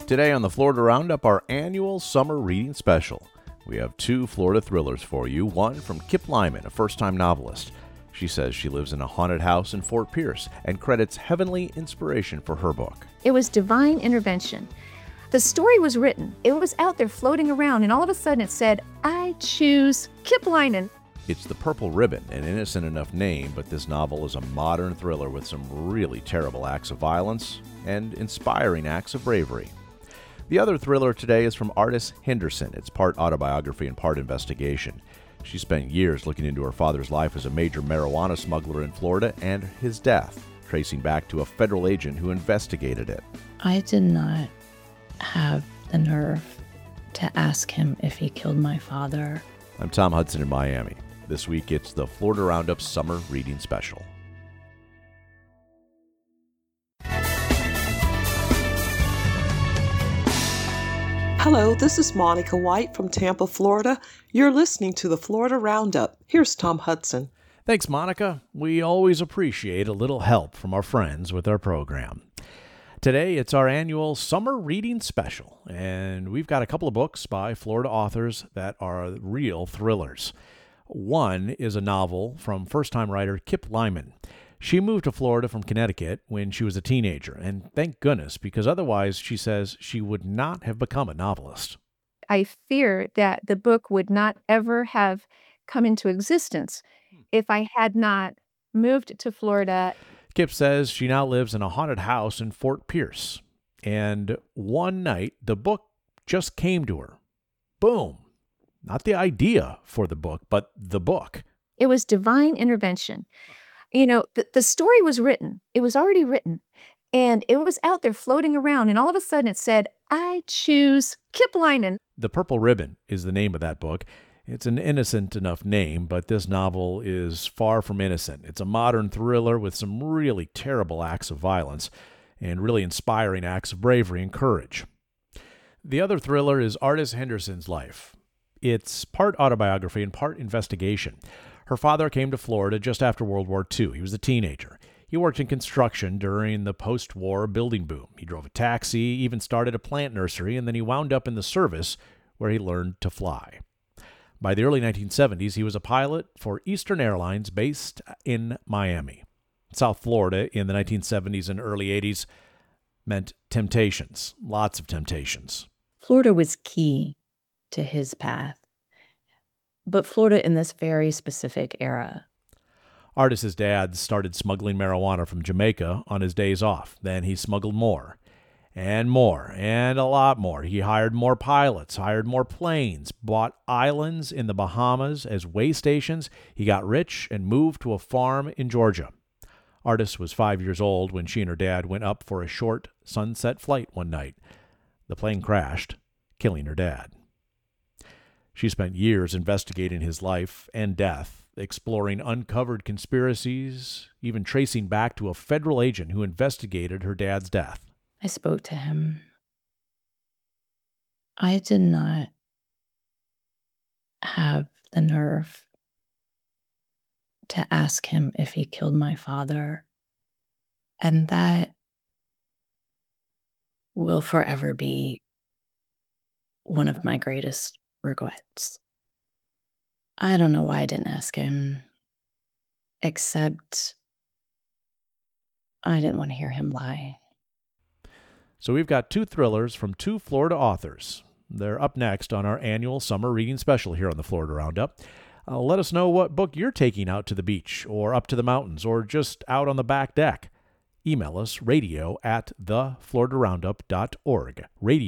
Today on the Florida Roundup, our annual summer reading special. We have two Florida thrillers for you, one from Kip Lyman, a first-time novelist. She says she lives in a haunted house in Fort Pierce and credits heavenly inspiration for her book. It was divine intervention. The story was written. It was out there floating around, and all of a sudden it said, I choose Kip Lyman. It's The Purple Ribbon, an innocent enough name, but this novel is a modern thriller with some really terrible acts of violence and inspiring acts of bravery. The other thriller today is from Artis Henderson. It's part autobiography and part investigation. She spent years looking into her father's life as a major marijuana smuggler in Florida and his death, tracing back to a federal agent who investigated it. I did not have the nerve to ask him if he killed my father. I'm Tom Hudson in Miami. This week it's the Florida Roundup Summer Reading Special. Hello, this is Monica White from Tampa, Florida. You're listening to the Florida Roundup. Here's Tom Hudson. Thanks, Monica. We always appreciate a little help from our friends with our program. Today, it's our annual Summer Reading Special, and we've got a couple of books by Florida authors that are real thrillers. One is a novel from first-time writer Kip Lyman. She moved to Florida from Connecticut when she was a teenager, and thank goodness, because otherwise, she says, she would not have become a novelist. I fear that the book would not ever have come into existence if I had not moved to Florida. Kip says she now lives in a haunted house in Fort Pierce, and one night, the book just came to her. Boom. Not the idea for the book, but the book. It was divine intervention. You know, the story was written. It was already written. And it was out there floating around. And all of a sudden it said, I choose Kip Lyman. The Purple Ribbon is the name of that book. It's an innocent enough name, but this novel is far from innocent. It's a modern thriller with some really terrible acts of violence and really inspiring acts of bravery and courage. The other thriller is Artis Henderson's life. It's part autobiography and part investigation. Her father came to Florida just after World War II. He was a teenager. He worked in construction during the post-war building boom. He drove a taxi, even started a plant nursery, and then he wound up in the service where he learned to fly. By the early 1970s, he was a pilot for Eastern Airlines based in Miami. South Florida in the 1970s and early 80s meant temptations, lots of temptations. Florida was key to his path, but Florida in this very specific era. Artis's dad started smuggling marijuana from Jamaica on his days off. Then he smuggled more, and a lot more. He hired more pilots, hired more planes, bought islands in the Bahamas as way stations. He got rich and moved to a farm in Georgia. Artis was 5 years old when she and her dad went up for a short sunset flight one night. The plane crashed, killing her dad. She spent years investigating his life and death, exploring uncovered conspiracies, even tracing back to a federal agent who investigated her dad's death. I spoke to him. I did not have the nerve to ask him if he killed my father, and that will forever be one of my greatest regrets. I don't know why I didn't ask him, except I didn't want to hear him lie. So we've got two thrillers from two Florida authors. They're up next on our annual summer reading special here on the Florida Roundup. Let us know what book you're taking out to the beach or up to the mountains or just out on the back deck. Email us radio@thefloridaroundup.org,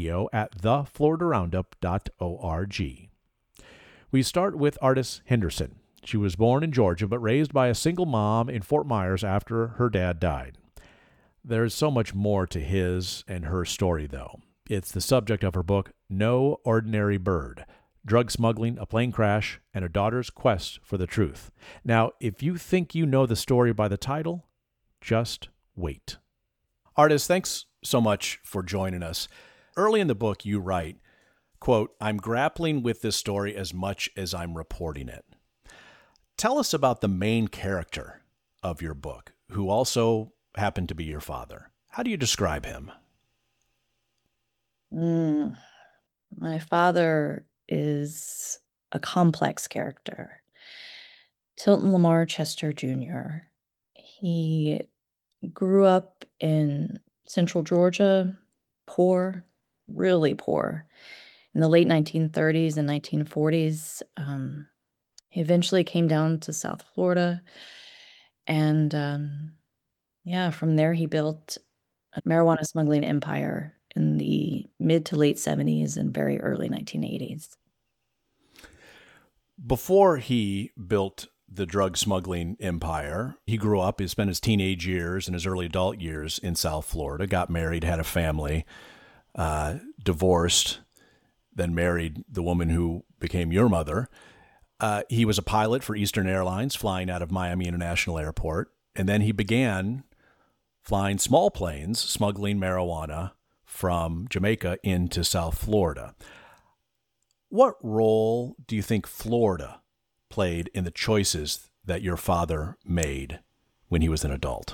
radio@thefloridaroundup.org. We start with Artis Henderson. She was born in Georgia but raised by a single mom in Fort Myers after her dad died. There's so much more to his and her story, though. It's the subject of her book, No Ordinary Bird: Drug Smuggling, a Plane Crash, and a Daughter's Quest for the Truth. Now, if you think you know the story by the title, just wait. Artis, thanks so much for joining us. Early in the book, you write, quote, I'm grappling with this story as much as I'm reporting it. Tell us about the main character of your book, who also happened to be your father. How do you describe him? Mm, my father is a complex character. Tilton Lamar Chester Jr. He grew up in central Georgia, poor, really poor. In the late 1930s and 1940s, he eventually came down to South Florida, and yeah, from there he built a marijuana smuggling empire in the mid to late 70s and very early 1980s. Before he built the drug smuggling empire, he grew up, he spent his teenage years and his early adult years in South Florida, got married, had a family, divorced, then married the woman who became your mother. He was a pilot for Eastern Airlines, flying out of Miami International Airport. And then he began flying small planes, smuggling marijuana from Jamaica into South Florida. What role do you think Florida played in the choices that your father made when he was an adult?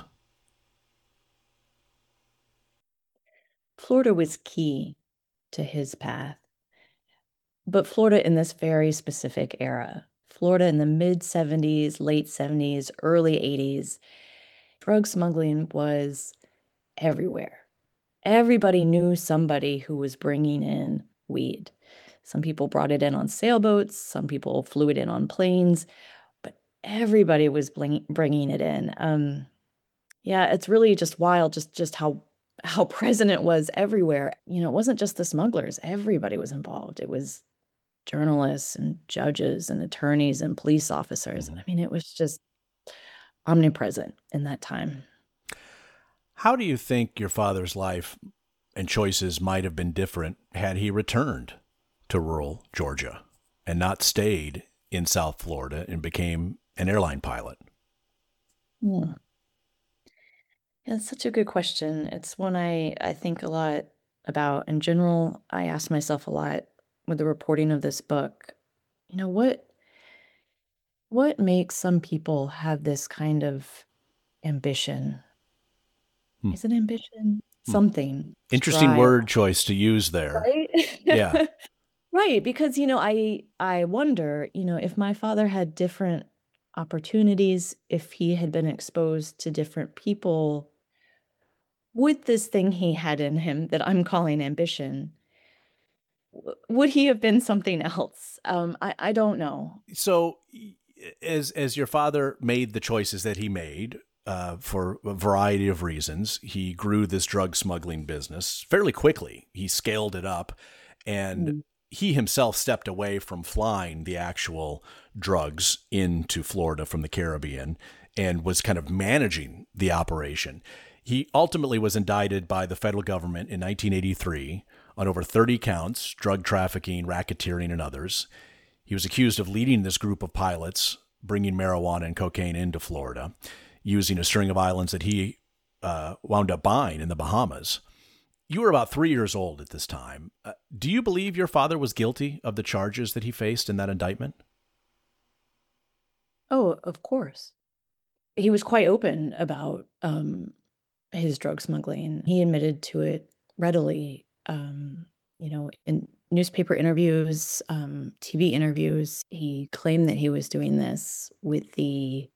Florida was key to his path, but Florida in this very specific era, Florida in the mid 70s, late 70s, early 80s, drug smuggling was everywhere. Everybody knew somebody who was bringing in weed. Some people brought it in on sailboats, some people flew it in on planes, but everybody was bringing it in. Yeah, it's really just wild, just how present it was everywhere. It wasn't just the smugglers; everybody was involved. It was journalists and judges and attorneys and police officers. I mean, it was just omnipresent in that time. How do you think your father's life and choices might have been different had he returned to rural Georgia and not stayed in South Florida and became an airline pilot? Hmm. Yeah, that's such a good question. It's one I think a lot about. In general, I ask myself a lot with the reporting of this book. You know, what makes some people have this kind of ambition? Hmm. Is it ambition? Hmm. Something. Interesting Strive, word choice to use there. right? Yeah. Right, because, I wonder, if my father had different opportunities, if he had been exposed to different people with this thing he had in him that I'm calling ambition, would he have been something else? I don't know. So as your father made the choices that he made, for a variety of reasons, he grew this drug smuggling business fairly quickly. He scaled it up, and Mm. he himself stepped away from flying the actual drugs into Florida from the Caribbean and was kind of managing the operation. He ultimately was indicted by the federal government in 1983 on over 30 counts, drug trafficking, racketeering, and others. He was accused of leading this group of pilots bringing marijuana and cocaine into Florida, using a string of islands that he wound up buying in the Bahamas. You were about 3 years old at this time. Do you believe your father was guilty of the charges that he faced in that indictment? Oh, of course. He was quite open about his drug smuggling. He admitted to it readily, in newspaper interviews, TV interviews. He claimed that he was doing this with the,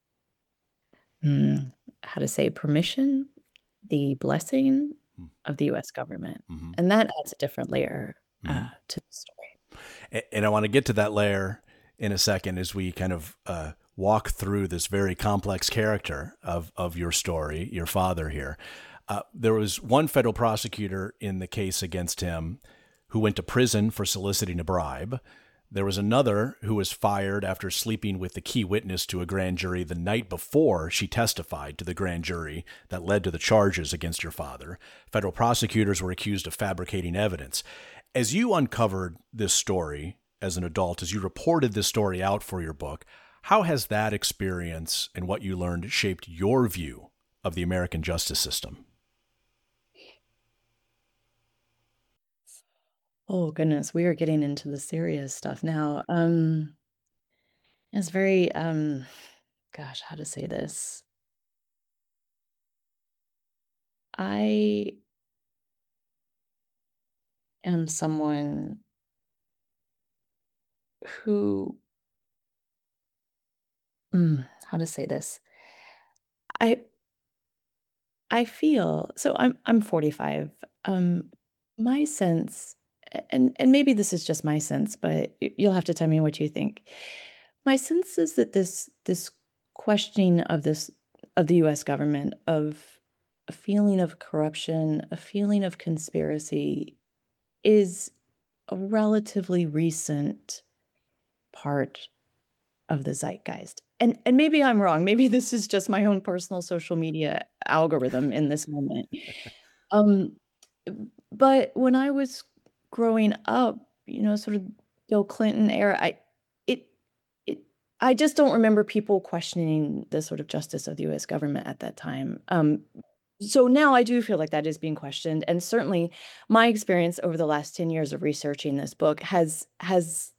how to say, permission, the blessing of the US government. Mm-hmm. And that adds a different layer Mm-hmm. to the story. And I want to get to that layer in a second as we kind of walk through this very complex character of your story, your father here. There was one federal prosecutor in the case against him who went to prison for soliciting a bribe. There was another who was fired after sleeping with the key witness to a grand jury the night before she testified to the grand jury that led to the charges against your father. Federal prosecutors were accused of fabricating evidence. As you uncovered this story as an adult, as you reported this story out for your book, how has that experience and what you learned shaped your view of the American justice system? Oh goodness, we are getting into the serious stuff now. It's very gosh, how to say this? I am someone who, how to say this? I I feel so I'm 45. My sense, and maybe this is just my sense, but you'll have to tell me what you think. My sense is that this questioning of the US government, of a feeling of corruption, a feeling of conspiracy, is a relatively recent part of the zeitgeist. And maybe I'm wrong. Maybe this is just my own personal social media algorithm in this moment. Um, but when I was growing up, sort of Bill Clinton era, it it I just don't remember people questioning the sort of justice of the US government at that time. So now I do feel like that is being questioned, and certainly my experience over the last 10 years of researching this book has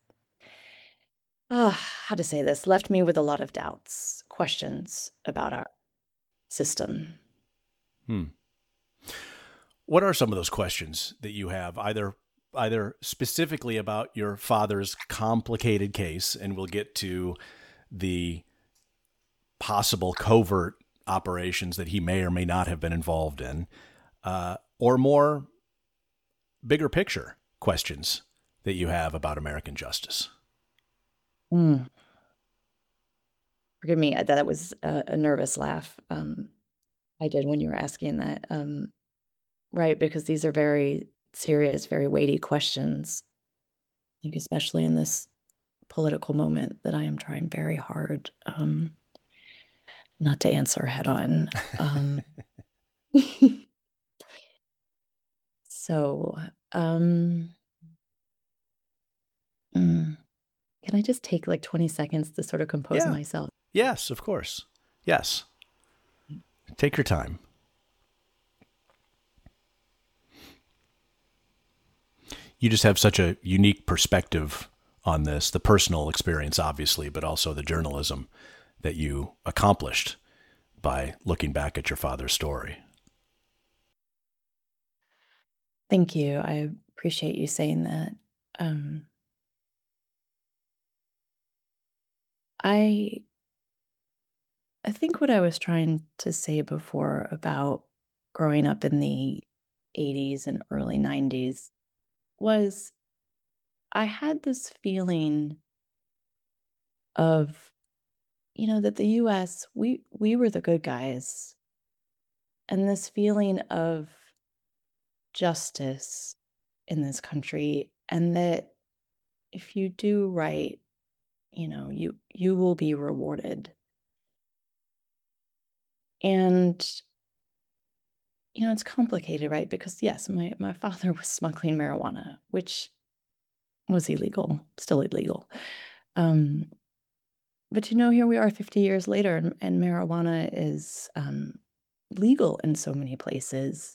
how to say this, left me with a lot of doubts, questions about our system. Hmm. What are some of those questions that you have, either specifically about your father's complicated case, and we'll get to the possible covert operations that he may or may not have been involved in, or more bigger picture questions that you have about American justice? Mm. Forgive me, that was a nervous laugh, I did when you were asking that, right, because these are very serious, very weighty questions, I think especially in this political moment that I am trying very hard, not to answer head on. So, um, mm, can I just take like 20 seconds to sort of compose Yeah. myself? Yes, of course. Yes. Take your time. You just have such a unique perspective on this, the personal experience, obviously, but also the journalism that you accomplished by looking back at your father's story. Thank you. I appreciate you saying that. I I think what I was trying to say before about growing up in the 80s and early 90s was I had this feeling of, that the US, we were the good guys, and this feeling of justice in this country, and that if you do right, you will be rewarded. And it's complicated, right? Because yes, my father was smuggling marijuana, which was illegal, still illegal. Um, but here we are 50 years later, and marijuana is legal in so many places.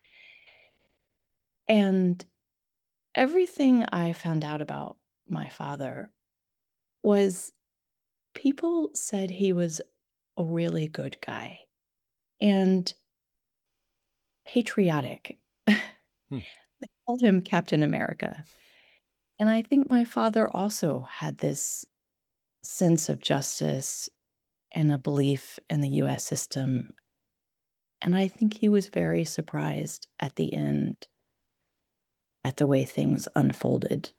And everything I found out about my father was people said he was a really good guy and patriotic. Hmm. They called him Captain America. And I think my father also had this sense of justice and a belief in the US system. And I think he was very surprised at the end at the way things unfolded,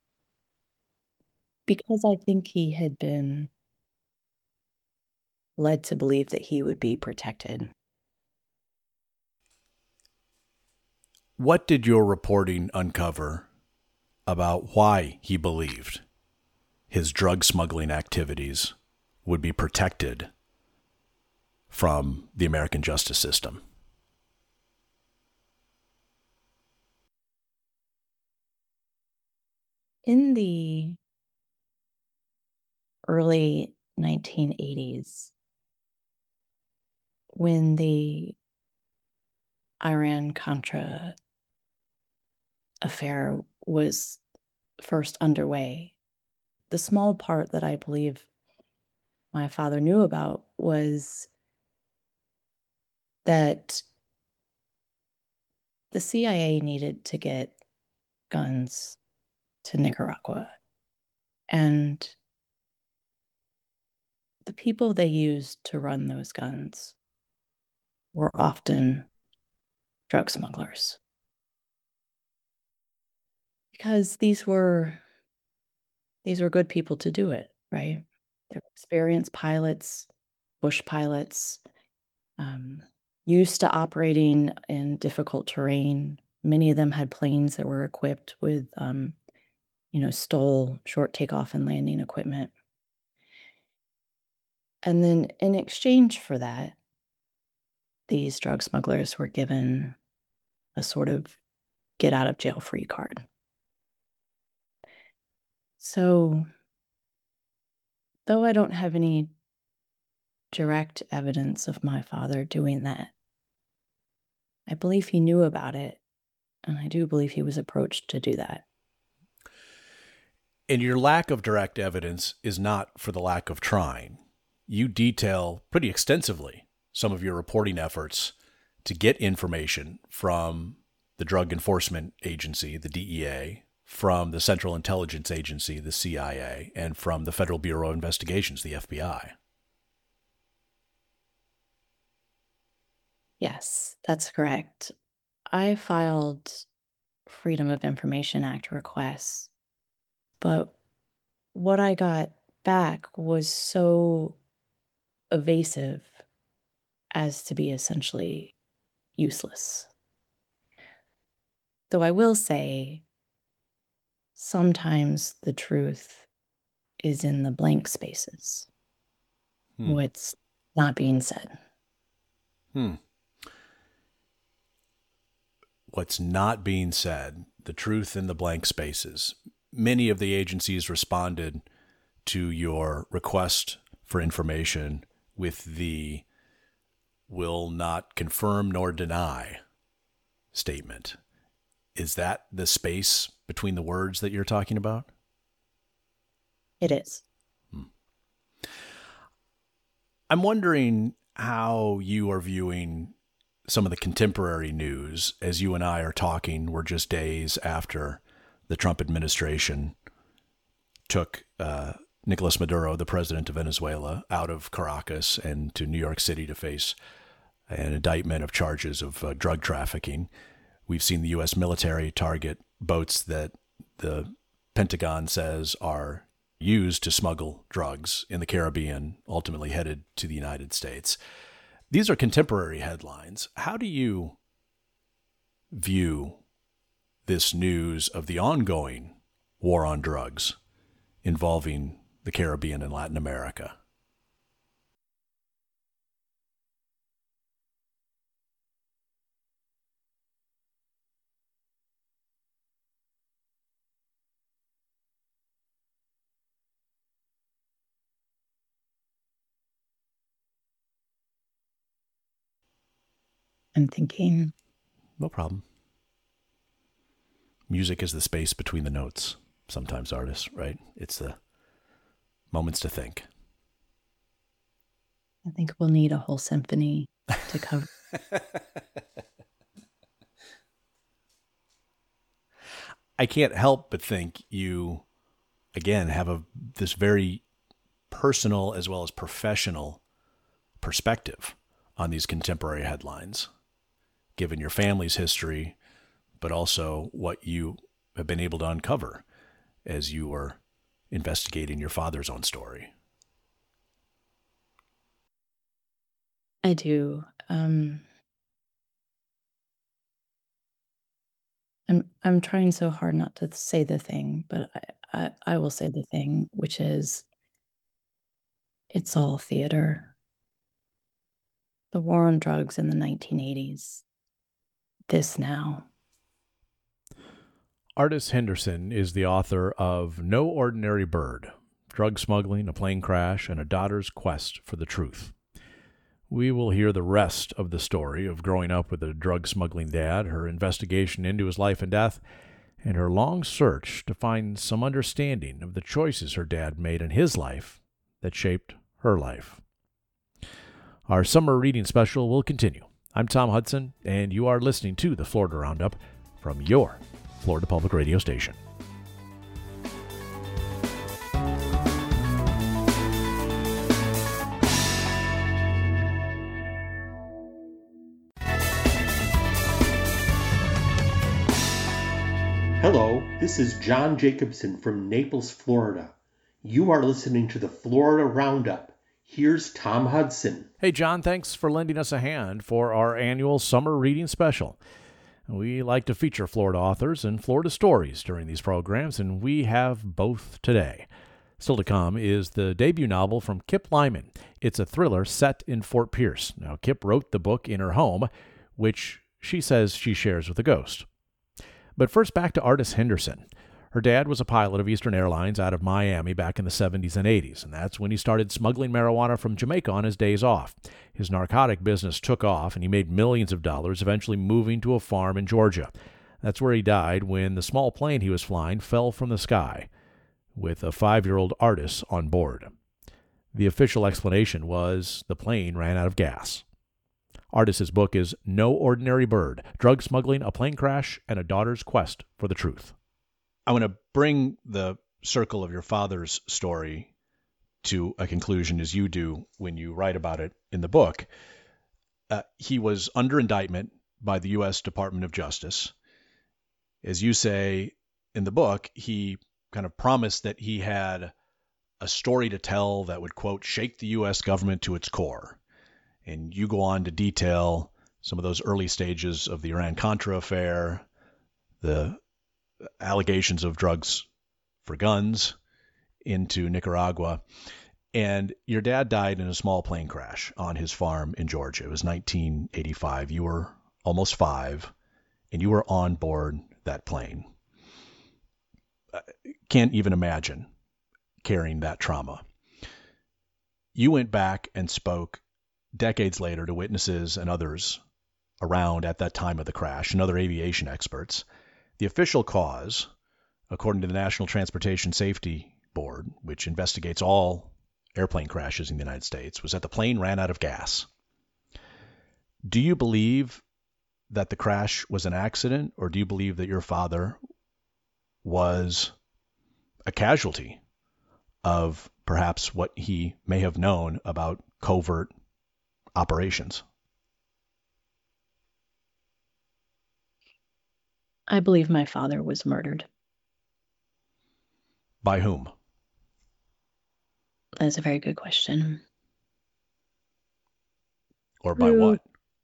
because I think he had been led to believe that he would be protected. What did your reporting uncover about why he believed his drug smuggling activities would be protected from the American justice system? In the early 1980s, when the Iran-Contra affair was first underway, the small part that I believe my father knew about was that the CIA needed to get guns to Nicaragua. And the people they used to run those guns were often drug smugglers. Because these were good people to do it, right? They're experienced pilots, bush pilots, used to operating in difficult terrain. Many of them had planes that were equipped with, STOL, short takeoff and landing equipment. And then in exchange for that, these drug smugglers were given a sort of get out of jail free card. So, though I don't have any direct evidence of my father doing that, I believe he knew about it, and I do believe he was approached to do that. And your lack of direct evidence is not for the lack of trying. You detail pretty extensively some of your reporting efforts to get information from the Drug Enforcement Agency, the DEA, from the Central Intelligence Agency, the CIA, and from the Federal Bureau of Investigations, the FBI. Yes, that's correct. I filed Freedom of Information Act requests, but what I got back was so evasive as to be essentially useless. Though I will say, sometimes the truth is in the blank spaces. What's not being said. What's not being said, the truth in the blank spaces. Many of the agencies responded to your request for information with the will not confirm nor deny statement. Is that the space between the words that you're talking about? It is. I'm wondering how you are viewing some of the contemporary news as you and I are talking. We're just days after the Trump administration took Nicolas Maduro, the president of Venezuela, out of Caracas and to New York City to face an indictment of charges of drug trafficking. We've seen the U.S. military target boats that the Pentagon says are used to smuggle drugs in the Caribbean, ultimately headed to the United States. These are contemporary headlines. How do you view this news of the ongoing war on drugs involving the Caribbean and Latin America? I'm thinking. No problem. Music is the space between the notes. Sometimes artists, right? It's the moments to think. I think we'll need a whole symphony to cover. I can't help but think you, again, have this very personal as well as professional perspective on these contemporary headlines, given your family's history, but also what you have been able to uncover as you were investigating your father's own story. I do. I'm trying so hard not to say the thing, but I will say the thing, which is it's all theater. The war on drugs in the 1980s. This now. Artis Henderson is the author of No Ordinary Bird, Drug Smuggling, a Plane Crash, and a Daughter's Quest for the Truth. We will hear the rest of the story of growing up with a drug-smuggling dad, her investigation into his life and death, and her long search to find some understanding of the choices her dad made in his life that shaped her life. Our summer reading special will continue. I'm Tom Hudson, and you are listening to the Florida Roundup from your Florida Public Radio station. Hello, this is John Jacobson from Naples, Florida. You are listening to the Florida Roundup. Here's Tom Hudson. Hey, John, thanks for lending us a hand for our annual summer reading special. We like to feature Florida authors and Florida stories during these programs, and we have both today. Still to come is the debut novel from Kip Lyman. It's a thriller set in Fort Pierce. Now, Kip wrote the book in her home, which she says she shares with a ghost. But first, back to Artis Henderson. Her dad was a pilot of Eastern Airlines out of Miami back in the 70s and 80s, and that's when he started smuggling marijuana from Jamaica on his days off. His narcotic business took off, and he made millions of dollars, eventually moving to a farm in Georgia. That's where he died when the small plane he was flying fell from the sky, with a 5-year-old Artis on board. The official explanation was the plane ran out of gas. Artis's book is No Ordinary Bird: Drug Smuggling, a Plane Crash, and a Daughter's Quest for the Truth. I want to bring the circle of your father's story to a conclusion as you do when you write about it in the book. He was under indictment by the U.S. Department of Justice. As you say in the book, he kind of promised that he had a story to tell that would, quote, shake the U.S. government to its core. And you go on to detail some of those early stages of the Iran-Contra affair, the allegations of drugs for guns into Nicaragua. And your dad died in a small plane crash on his farm in Georgia. It was 1985. You were almost 5, and you were on board that plane. Can't even imagine carrying that trauma. You went back and spoke decades later to witnesses and others around at that time of the crash and other aviation experts. The official cause, according to the National Transportation Safety Board, which investigates all airplane crashes in the United States, was that the plane ran out of gas. Do you believe that the crash was an accident, or do you believe that your father was a casualty of perhaps what he may have known about covert operations? I believe my father was murdered. By whom? That's a very good question. Or by what?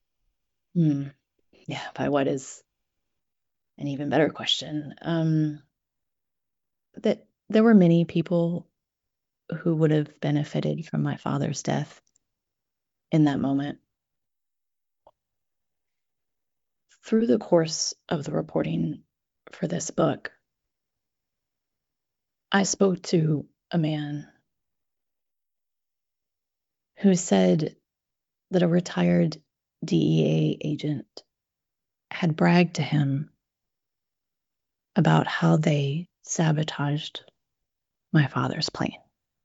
Yeah, by what is an even better question. That there were many people who would have benefited from my father's death in that moment. Through the course of the reporting for this book, I spoke to a man who said that a retired DEA agent had bragged to him about how they sabotaged my father's plane.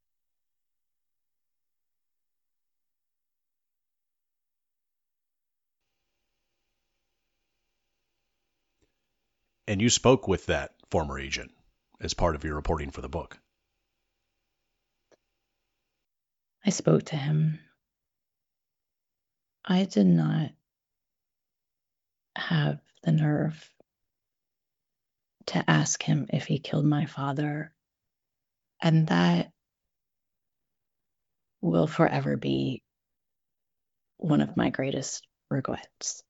And you spoke with that former agent as part of your reporting for the book. I spoke to him. I did not have the nerve to ask him if he killed my father, and that will forever be one of my greatest regrets.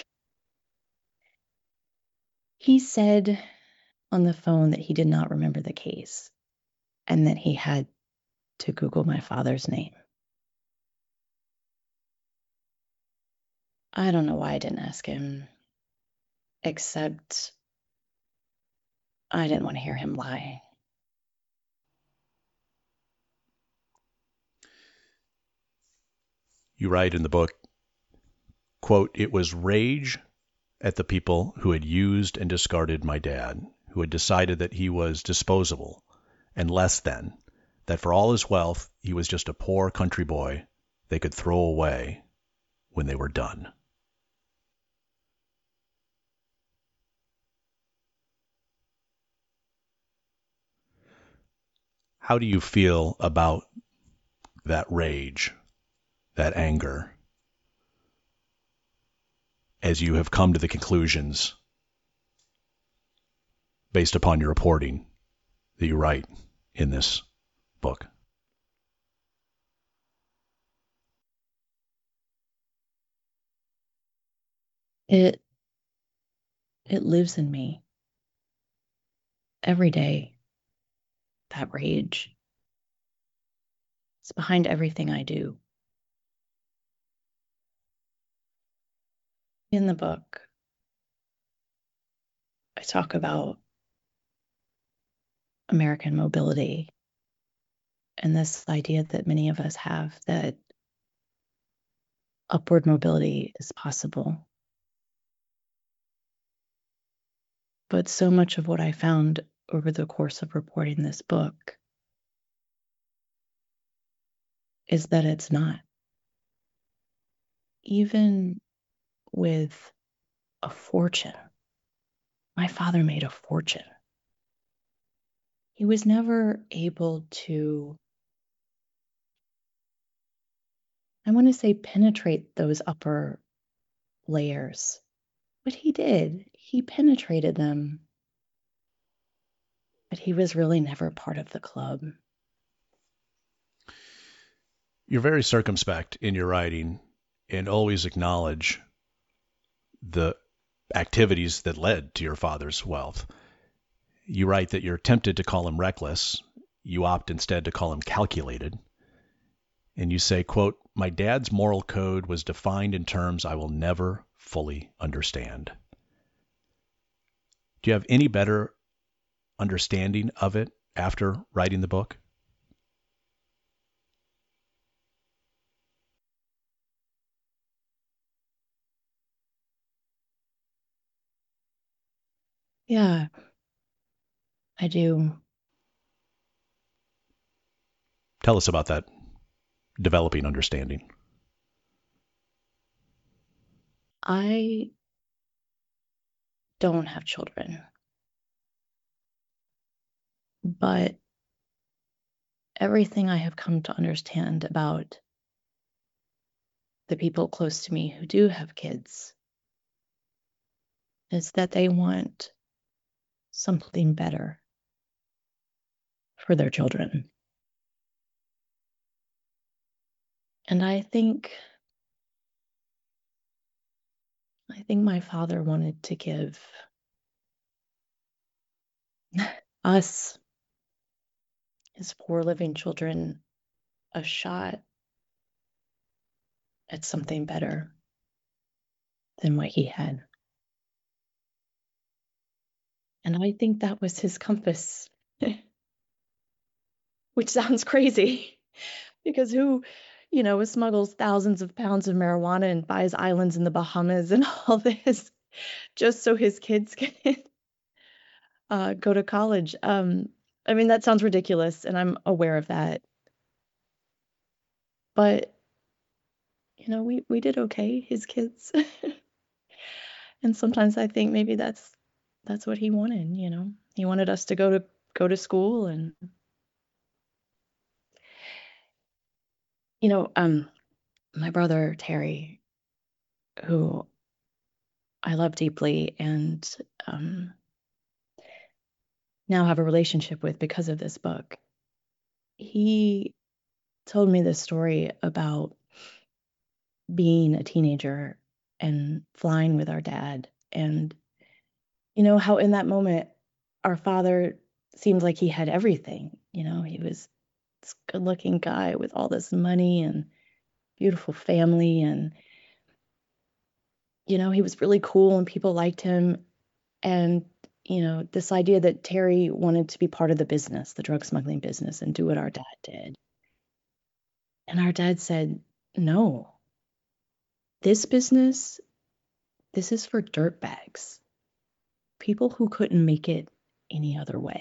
He said on the phone that he did not remember the case and that he had to Google my father's name. I don't know why I didn't ask him, except I didn't want to hear him lie. You write in the book, quote, "It was rage at the people who had used and discarded my dad, who had decided that he was disposable and less than, that for all his wealth, he was just a poor country boy they could throw away when they were done." How do you feel about that rage, that anger, as you have come to the conclusions based upon your reporting that you write in this book? It lives in me every day. That rage. It's behind everything I do. In the book, I talk about American mobility and this idea that many of us have that upward mobility is possible. But so much of what I found over the course of reporting this book is that it's not. Even with a fortune, my father made a fortune. He was never able to, I want to say, penetrate those upper layers. But he did. He penetrated them. But he was really never part of the club. You're very circumspect in your writing and always acknowledge the activities that led to your father's wealth. You write that you're tempted to call him reckless. You opt instead to call him calculated. And you say, quote, "My dad's moral code was defined in terms I will never fully understand." Do you have any better understanding of it after writing the book? Yeah, I do. Tell us about that developing understanding. I don't have children, but everything I have come to understand about the people close to me who do have kids is that they want something better for their children. And I think my father wanted to give us, his 4 living children, a shot at something better than what he had. And I think that was his compass, which sounds crazy because who, smuggles thousands of pounds of marijuana and buys islands in the Bahamas and all this just so his kids can go to college. I mean, that sounds ridiculous, and I'm aware of that. But, we did okay, his kids. And sometimes I think maybe that's what he wanted, He wanted us to go to school and, my brother Terry, who I love deeply and now have a relationship with because of this book. He told me this story about being a teenager and flying with our dad. And, how in that moment, our father seemed like he had everything. He was this good looking guy with all this money and beautiful family. And, he was really cool and people liked him. And, this idea that Terry wanted to be part of the business, the drug smuggling business, and do what our dad did. And our dad said, "No, this business, this is for dirtbags, people who couldn't make it any other way."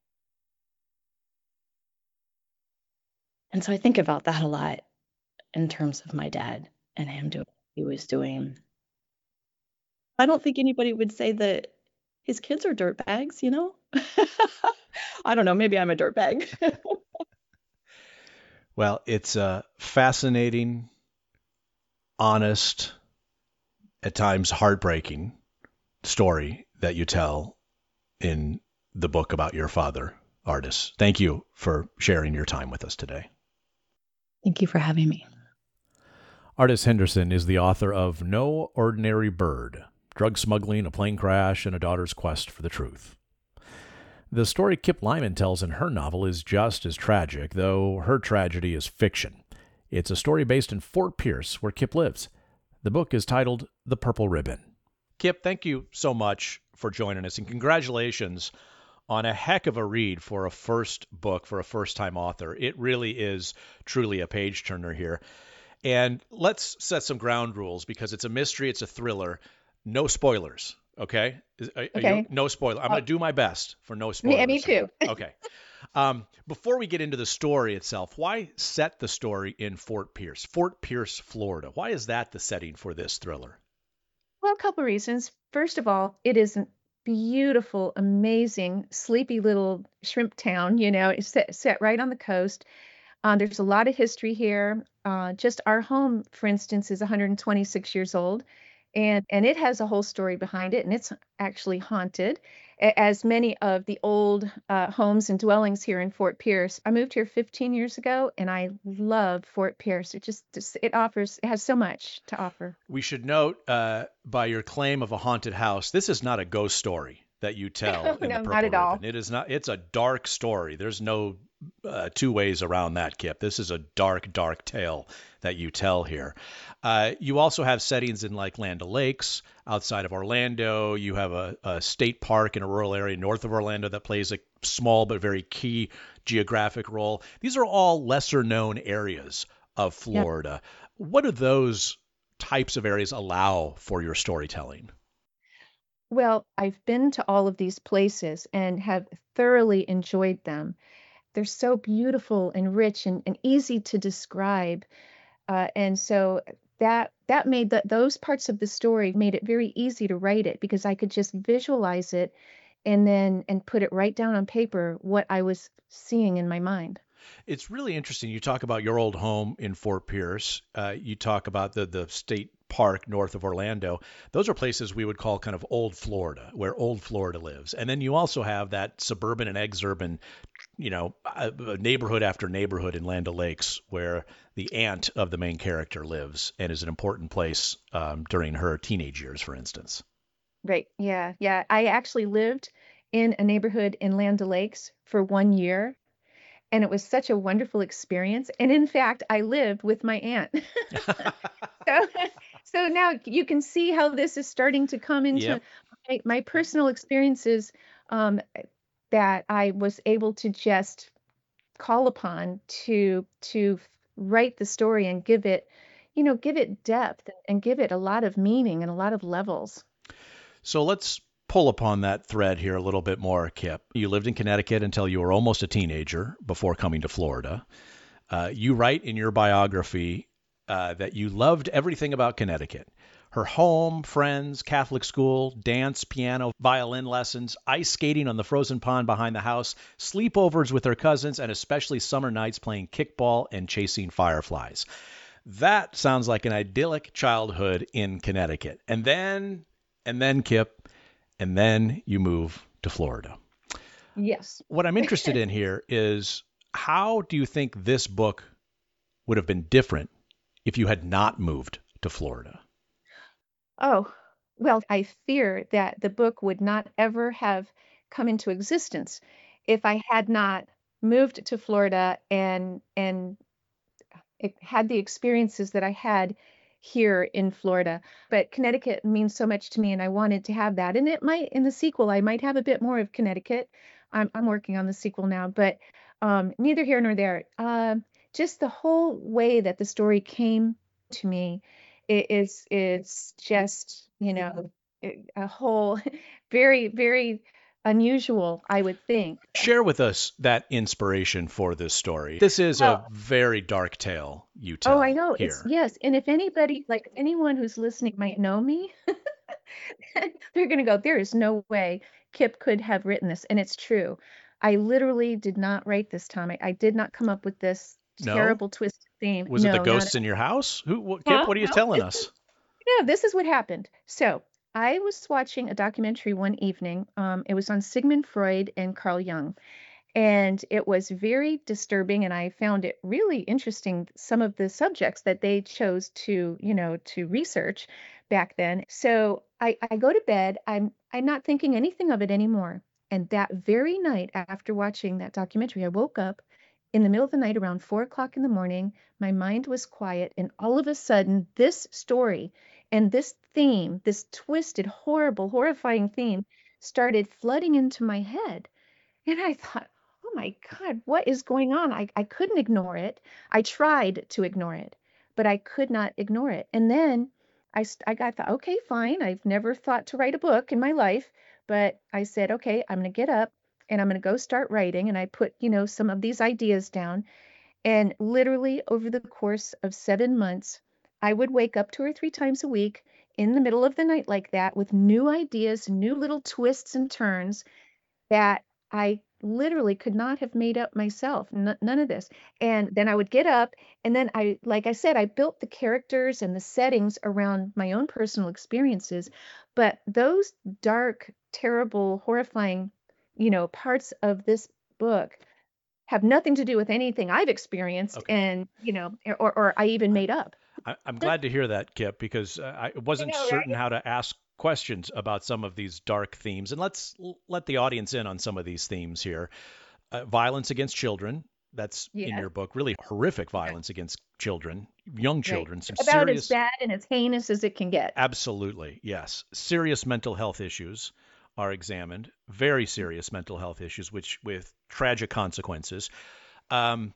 And so I think about that a lot in terms of my dad and him doing what he was doing. I don't think anybody would say that his kids are dirtbags, I don't know, maybe I'm a dirtbag. Well, it's a fascinating, honest, at times heartbreaking story that you tell in the book about your father, Artis. Thank you for sharing your time with us today. Thank you for having me. Artis Henderson is the author of No Ordinary Bird: Drug Smuggling, a Plane Crash, and a Daughter's Quest for the Truth. The story Kip Lyman tells in her novel is just as tragic, though her tragedy is fiction. It's a story based in Fort Pierce, where Kip lives. The book is titled The Purple Ribbon. Kip, thank you so much for joining us, and congratulations on a heck of a read for a first book, for a first-time author. It really is truly a page-turner here. And let's set some ground rules, because it's a mystery, it's a thriller. No spoilers, okay? Okay. No spoiler. I'm going to do my best for no spoilers. Me too. Okay. Before we get into the story itself, why set the story in Fort Pierce, Florida? Why is that the setting for this thriller? Well, a couple reasons. First of all, it is a beautiful, amazing, sleepy little shrimp town. It's set right on the coast. There's a lot of history here. Just our home, for instance, is 126 years old, and it has a whole story behind it, and it's actually haunted, as many of the old homes and dwellings here in Fort Pierce. I moved here 15 years ago, and I love Fort Pierce. It has so much to offer. We should note, by your claim of a haunted house, this is not a ghost story that you tell in No, the Purple not at all. Ribbon. It is not. It's a dark story. There's no two ways around that, Kip. This is a dark, dark tale that you tell here. You also have settings in like Land O'Lakes, outside of Orlando. You have a state park in a rural area north of Orlando that plays a small but very key geographic role. These are all lesser known areas of Florida. Yep. What do those types of areas allow for your storytelling? Well, I've been to all of these places and have thoroughly enjoyed them. They're so beautiful and rich and easy to describe. And so that made those parts of the story made it very easy to write it, because I could just visualize it and put it right down on paper, what I was seeing in my mind. It's really interesting. You talk about your old home in Fort Pierce. You talk about the state park north of Orlando. Those are places we would call kind of old Florida, where old Florida lives. And then you also have that suburban and exurban, neighborhood after neighborhood in Land O'Lakes, where the aunt of the main character lives and is an important place during her teenage years, for instance. Right. Yeah. Yeah. I actually lived in a neighborhood in Land O'Lakes for 1 year. And it was such a wonderful experience. And in fact, I lived with my aunt. So now you can see how this is starting to come into my personal experiences, that I was able to just call upon to write the story and give it depth and give it a lot of meaning and a lot of levels. So let's pull upon that thread here a little bit more, Kip. You lived in Connecticut until you were almost a teenager before coming to Florida. You write in your biography that you loved everything about Connecticut. Her home, friends, Catholic school, dance, piano, violin lessons, ice skating on the frozen pond behind the house, sleepovers with her cousins, and especially summer nights playing kickball and chasing fireflies. That sounds like an idyllic childhood in Connecticut. And then, Kip, and then you move to Florida. Yes. What I'm interested in here is, how do you think this book would have been different if you had not moved to Florida? Oh, well, I fear that the book would not ever have come into existence if I had not moved to Florida and it had the experiences that I had here in Florida. But Connecticut means so much to me, and I wanted to have that. And it might, in the sequel, I might have a bit more of Connecticut. I'm working on the sequel now, but neither here nor there. Just the whole way that the story came to me is just, a whole very, very unusual, I would think. Share with us that inspiration for this story. This is a very dark tale you tell. Oh, I know. Here. Yes. And if anybody, like anyone who's listening might know me, they're going to go, there is no way Kip could have written this. And it's true. I literally did not write this, Tom. I did not come up with this No? terrible twisted theme. Was it the No, not ghosts in your house? Kip, huh? what are you No, telling us? yeah, this is what happened. So I was watching a documentary one evening. It was on Sigmund Freud and Carl Jung, and it was very disturbing. And I found it really interesting, some of the subjects that they chose to, to research back then. So I go to bed. I'm not thinking anything of it anymore. And that very night, after watching that documentary, I woke up in the middle of the night around 4 o'clock in the morning. My mind was quiet, and all of a sudden, this story and this theme, this twisted, horrible, horrifying theme, started flooding into my head. And I thought, oh my God, what is going on? I couldn't ignore it. I tried to ignore it, but I could not ignore it. And then I thought, okay, fine. I've never thought to write a book in my life, but I said, okay, I'm going to get up and I'm going to go start writing. And I put, some of these ideas down. And literally over the course of 7 months, I would wake up 2 or 3 times a week in the middle of the night like that with new ideas, new little twists and turns that I literally could not have made up myself. None of this. And then I would get up, and then like I said, I built the characters and the settings around my own personal experiences. But those dark, terrible, horrifying, parts of this book have nothing to do with anything I've experienced Okay. and, or I even made up. I'm glad to hear that, Kip, because I wasn't know, certain right? how to ask questions about some of these dark themes. And let's let the audience in on some of these themes here. Violence against children. That's in Yeah, your book. Really horrific violence against children, young right. children. Some About as serious, bad and as heinous as it can get. absolutely, yes. Serious mental health issues are examined. Very serious mental health issues, which with tragic consequences. Um,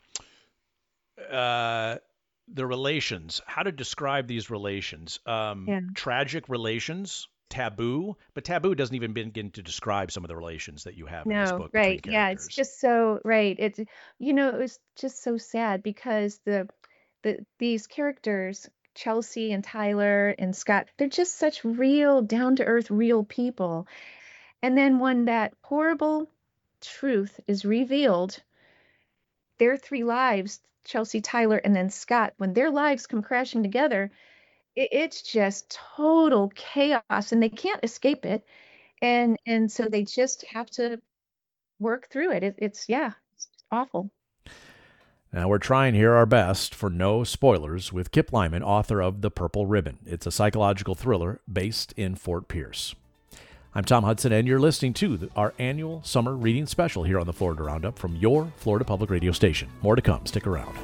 uh, the relations, how to describe these relations. Yeah. Tragic relations, taboo, but taboo doesn't even begin to describe some of the relations that you have in this No, book between right. Yeah, it's characters. just so right. It was just so sad because these characters, Chelsea and Tyler and Scott, they're just such real, down to earth, real people. And then when that horrible truth is revealed, their three lives, Chelsea, Tyler, and then Scott, when their lives come crashing together, it's just total chaos and they can't escape it. And so they just have to work through it. It's awful. Now, we're trying here our best for no spoilers with Kip Lyman, author of The Purple Ribbon. It's a psychological thriller based in Fort Pierce. I'm Tom Hudson, and you're listening to our annual summer reading special here on the Florida Roundup from your Florida Public Radio station. More to come. Stick around.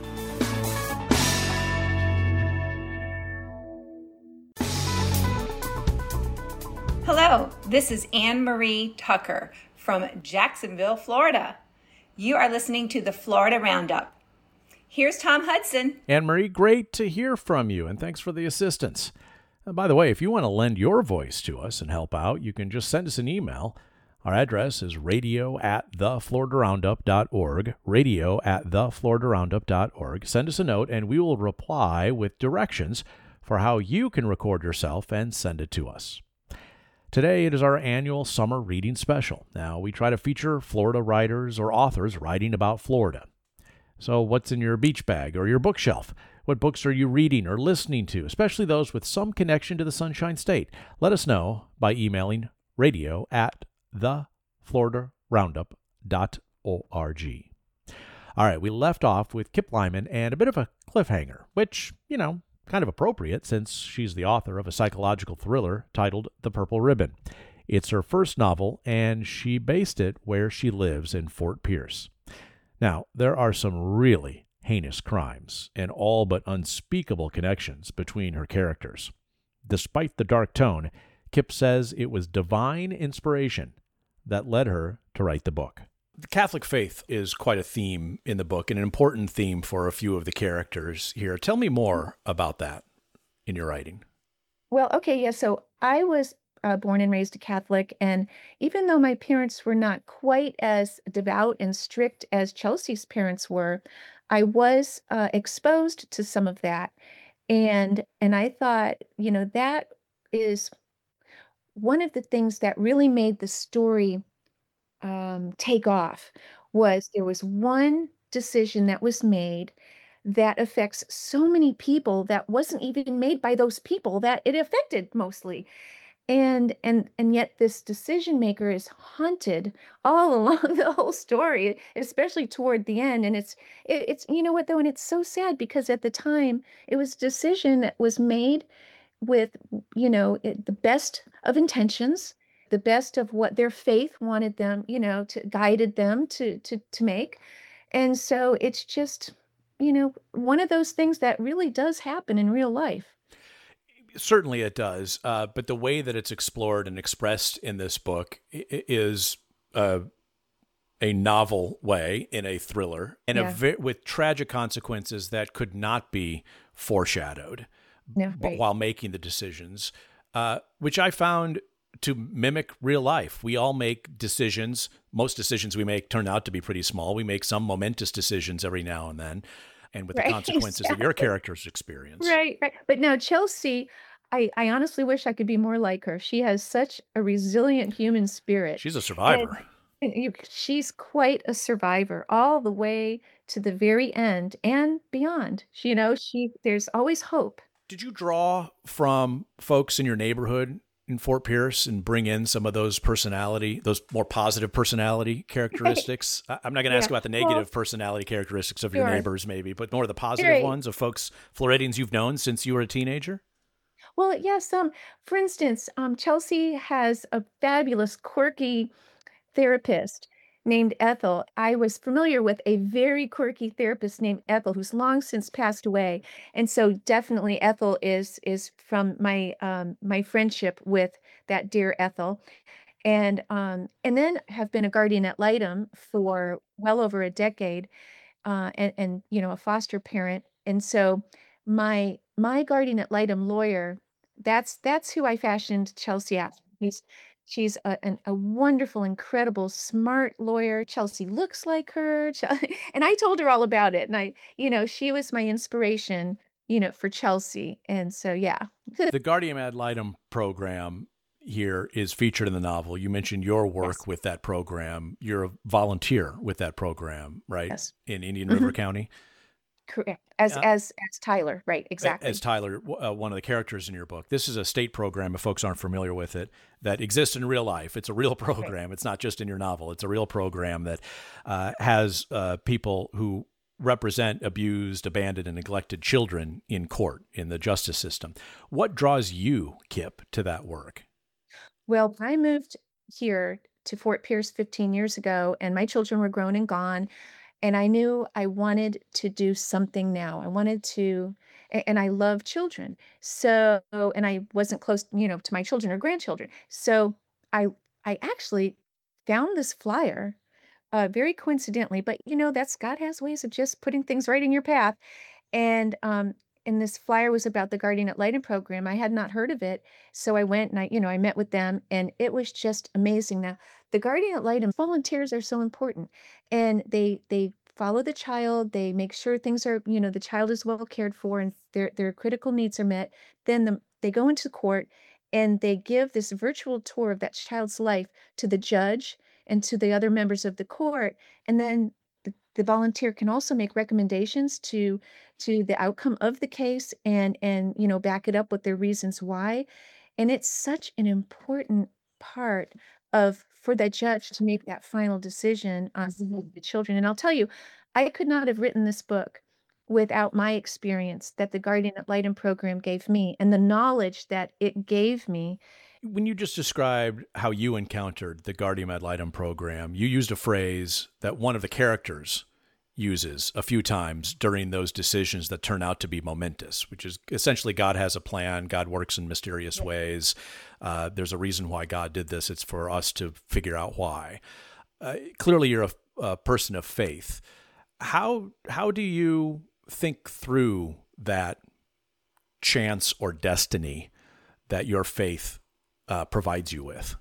Hello, this is Anne Marie Tucker from Jacksonville, Florida. You are listening to the Florida Roundup. Here's Tom Hudson. Anne Marie, great to hear from you, and thanks for the assistance. And by the way, if you want to lend your voice to us and help out, you can just send us an email. Our address is radio@thefloridaroundup.org, radio@thefloridaroundup.org. Send us a note, and we will reply with directions for how you can record yourself and send it to us. Today, it is our annual summer reading special. Now, we try to feature Florida writers or authors writing about Florida. So what's in your beach bag or your bookshelf? What books are you reading or listening to, especially those with some connection to the Sunshine State? Let us know by emailing radio@thefloridaroundup.org. All right, we left off with Kip Lyman and a bit of a cliffhanger, which, kind of appropriate since she's the author of a psychological thriller titled The Purple Ribbon. It's her first novel, and she based it where she lives in Fort Pierce. Now, there are some really heinous crimes and all but unspeakable connections between her characters. Despite the dark tone, Kip says it was divine inspiration that led her to write the book. The Catholic faith is quite a theme in the book, and an important theme for a few of the characters here. Tell me more about that in your writing. Well, okay, yeah. So I was born and raised a Catholic, and even though my parents were not quite as devout and strict as Chelsea's parents were, I was exposed to some of that, and I thought, that is one of the things that really made the story take off. Was there was one decision that was made that affects so many people that wasn't even made by those people that it affected mostly. And yet this decision maker is haunted all along the whole story, especially toward the end. And it's you know what though, and it's so sad because at the time it was a decision that was made with the best of intentions, the best of what their faith wanted them, to guided them to make. And so it's just, one of those things that really does happen in real life. Certainly it does. But the way that it's explored and expressed in this book is a novel way, in a thriller, and Yeah. with tragic consequences that could not be foreshadowed No, but right. while making the decisions, which I found to mimic real life. We all make decisions. Most decisions we make turn out to be pretty small. We make some momentous decisions every now and then, and with the Right. consequences that your Exactly. characters experience. Right, right. But no, Chelsea, I honestly wish I could be more like her. She has such a resilient human spirit. She's a And, survivor. she's quite a survivor all the way to the very end and beyond. There's always hope. Did you draw from folks in your neighborhood in Fort Pierce and bring in some of those more positive personality characteristics? I'm not going to ask Yeah. about the Well, negative personality characteristics of your sure. neighbors, maybe, but more the positive Right. ones of folks, Floridians you've known since you were a teenager? Well, yes, for instance, Chelsea has a fabulous, quirky therapist named Ethel. I was familiar with a very quirky therapist named Ethel who's long since passed away. And so definitely Ethel is from my friendship with that dear Ethel. And then have been a guardian ad litem for well over a decade, and a foster parent. And so my guardian ad litem lawyer, that's who I fashioned Chelsea after. She's a wonderful, incredible, smart lawyer. Chelsea looks like her. And I told her all about it. And she was my inspiration, for Chelsea. And so, yeah. The Guardian Ad Litem program here is featured in the novel. You mentioned your work Yes. with that program. You're a volunteer with that program, right? Yes. In Indian Hmm. River County. Correct. As Tyler, right? Exactly. As Tyler, one of the characters in your book. This is a state program, if folks aren't familiar with it, that exists in real life. It's a real program. Right. It's not just in your novel. It's a real program that has people who represent abused, abandoned, and neglected children in court, in the justice system. What draws you, Kip, to that work? Well, I moved here to Fort Pierce 15 years ago, and my children were grown and gone. And I knew I wanted to do something now. I wanted to, and I love children. So, and I wasn't close, to my children or grandchildren. So I, I actually found this flyer, very coincidentally, but that's God has ways of just putting things right in your path. And this flyer was about the Guardian ad Litem program. I had not heard of it, so I went and I met with them, and it was just amazing. Now, the Guardian ad Litem volunteers are so important, and they follow the child. They make sure things are, the child is well cared for, and their critical needs are met. Then they go into court, and they give this virtual tour of that child's life to the judge and to the other members of the court, and then the volunteer can also make recommendations to the outcome of the case and back it up with their reasons why. And it's such an important part of for the judge to make that final decision on the children. And I'll tell you, I could not have written this book without my experience that the Guardian ad Litem program gave me and the knowledge that it gave me. When you just described how you encountered the Guardian Ad Litem program, you used a phrase that one of the characters uses a few times during those decisions that turn out to be momentous, which is essentially God has a plan, God works in mysterious ways. There's a reason why God did this. It's for us to figure out why. Clearly, you're a person of faith. How do you think through that chance or destiny that your faith provides you with?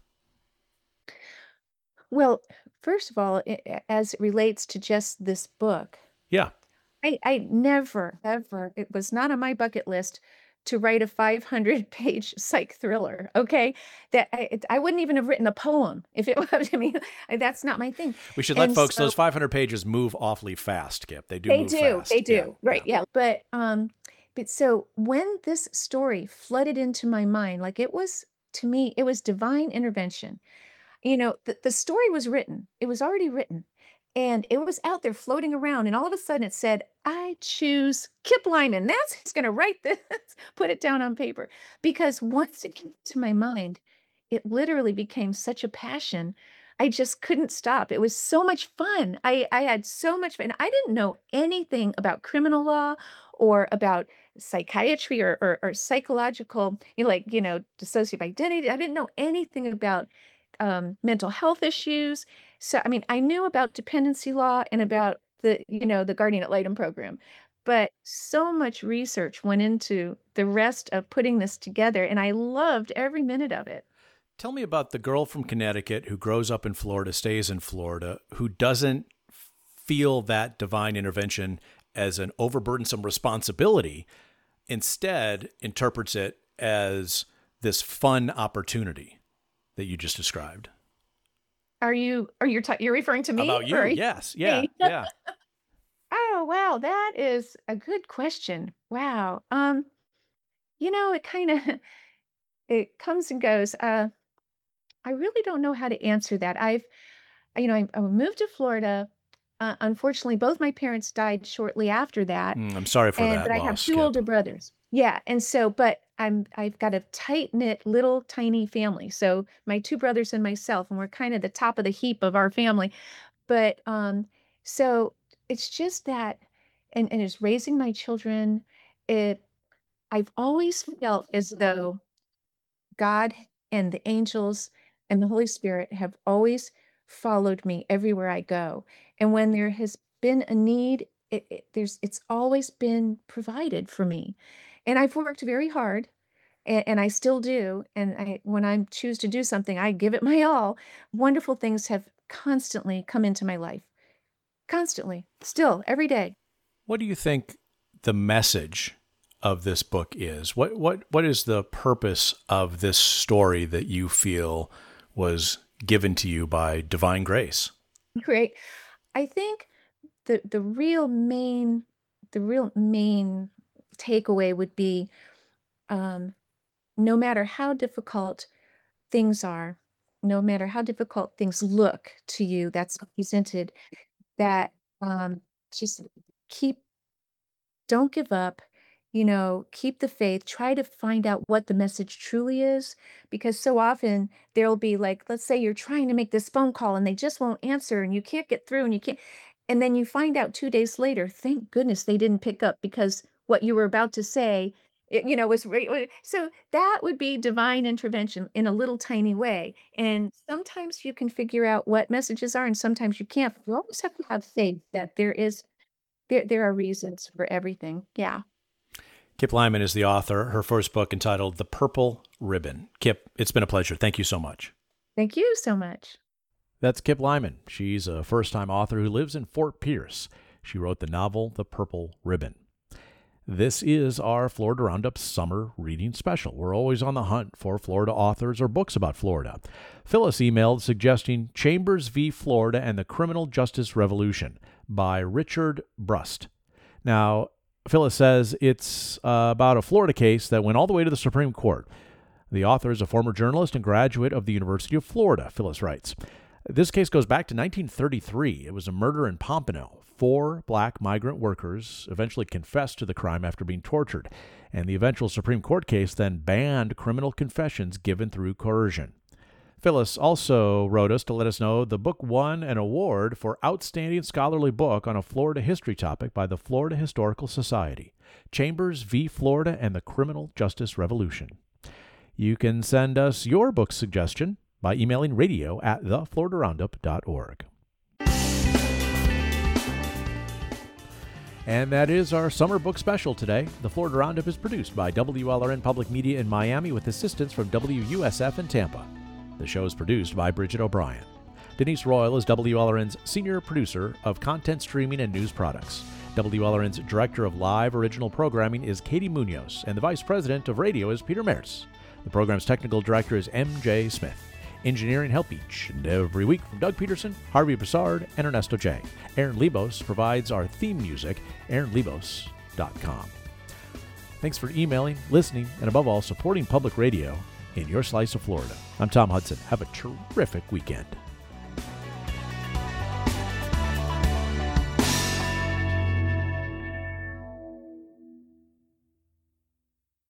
Well, first of all, as it relates to just this book, Yeah. I never, ever, it was not on my bucket list to write a 500-page psych thriller, okay? That I wouldn't even have written a poem if it was, I mean, that's not my thing. We should let And folks, so those 500 pages move awfully fast, Kip. They do they move do, fast. they do, Yeah, right, yeah. yeah. But so when this story flooded into my mind, like it was, to me, it was divine intervention. You know, the story was written, it was already written, and it was out there floating around. And all of a sudden it said, I choose Kip Lyman. That's who's going to write this, put it down on paper. Because once it came to my mind, it literally became such a passion. I just couldn't stop. It was so much fun. I had so much fun. I didn't know anything about criminal law or about psychiatry or psychological, dissociative identity. I didn't know anything about mental health issues. So, I mean, I knew about dependency law and about the Guardian Ad Litem program, but so much research went into the rest of putting this together, and I loved every minute of it. Tell me about the girl from Connecticut who grows up in Florida, stays in Florida, who doesn't feel that divine intervention as an overburdensome responsibility, instead interprets it as this fun opportunity that you just described. You're referring to me? About you? Yes. Yeah. Me? Yeah. Oh, wow. That is a good question. Wow. It kind of, it comes and goes. I really don't know how to answer that. I moved to Florida. Unfortunately, both my parents died shortly after that. I'm sorry for that But I have loss, two Kip. older brothers. Yeah. And so, but I've got a tight-knit little tiny family. So my two brothers and myself, and we're kind of the top of the heap of our family. But so it's just that, and it's raising my children. I've always felt as though God and the angels and the Holy Spirit have always followed me everywhere I go. And when there has been a need, it's always been provided for me. And I've worked very hard, and I still do. And when I choose to do something, I give it my all. Wonderful things have constantly come into my life. Constantly. Still, every day. What do you think the message of this book is? What is the purpose of this story that you feel was given to you by divine grace? Great. I think the real main takeaway would be, no matter how difficult things are, no matter how difficult things look to you that's presented, that just don't give up, keep the faith, try to find out what the message truly is, because so often there'll be, like, let's say you're trying to make this phone call and they just won't answer and you can't get through and then you find out 2 days later, thank goodness they didn't pick up, because what you were about to say, was so that would be divine intervention in a little tiny way. And sometimes you can figure out what messages are, and sometimes you can't. You always have to have faith that there are reasons for everything. Yeah. Kip Lyman is the author. Her first book, entitled The Purple Ribbon. Kip, it's been a pleasure. Thank you so much. Thank you so much. That's Kip Lyman. She's a first-time author who lives in Fort Pierce. She wrote the novel The Purple Ribbon. This is our Florida Roundup Summer Reading Special. We're always on the hunt for Florida authors or books about Florida. Phyllis emailed suggesting Chambers v. Florida and the Criminal Justice Revolution by Richard Brust. Now, Phyllis says it's about a Florida case that went all the way to the Supreme Court. The author is a former journalist and graduate of the University of Florida, Phyllis writes. This case goes back to 1933. It was a murder in Pompano. 4 black migrant workers eventually confessed to the crime after being tortured, and the eventual Supreme Court case then banned criminal confessions given through coercion. Phyllis also wrote us to let us know the book won an award for Outstanding Scholarly Book on a Florida History Topic by the Florida Historical Society, Chambers v. Florida and the Criminal Justice Revolution. You can send us your book suggestion by emailing radio@thefloridaroundup.org. And that is our summer book special today. The Florida Roundup is produced by WLRN Public Media in Miami with assistance from WUSF in Tampa. The show is produced by Bridget O'Brien. Denise Royal is WLRN's senior producer of content streaming and news products. WLRN's Director of Live Original Programming is Katie Munoz, and the Vice President of Radio is Peter Mertz. The program's Technical Director is M.J. Smith. Engineering help each and every week from Doug Peterson, Harvey Broussard, and Ernesto J. Aaron Lebos provides our theme music, aaronlebos.com. Thanks for emailing, listening, and above all, supporting public radio in your slice of Florida. I'm Tom Hudson. Have a terrific weekend.